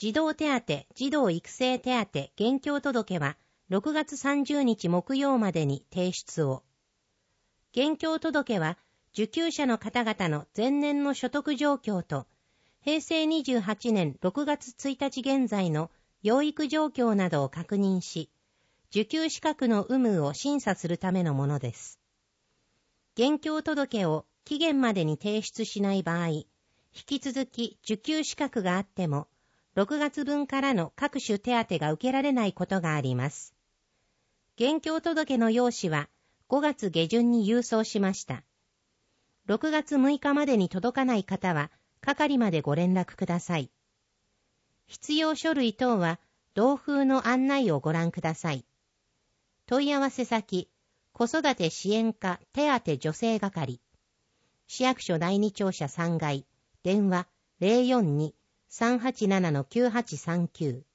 児童手当、児童育成手当、現況届は6月30日木曜までに提出を。現況届は受給者の方々の前年の所得状況と、平成28年6月1日現在の養育状況などを確認し、受給資格の有無を審査するためのものです。現況届を期限までに提出しない場合、引き続き受給資格があっても、6月分からの各種手当が受けられないことがあります。現況届の用紙は5月下旬に郵送しました。6月6日までに届かない方は、係までご連絡ください。必要書類等は、同封の案内をご覧ください。問い合わせ先、子育て支援課手当助成係。市役所第二庁舎3階、電話 042-387-9839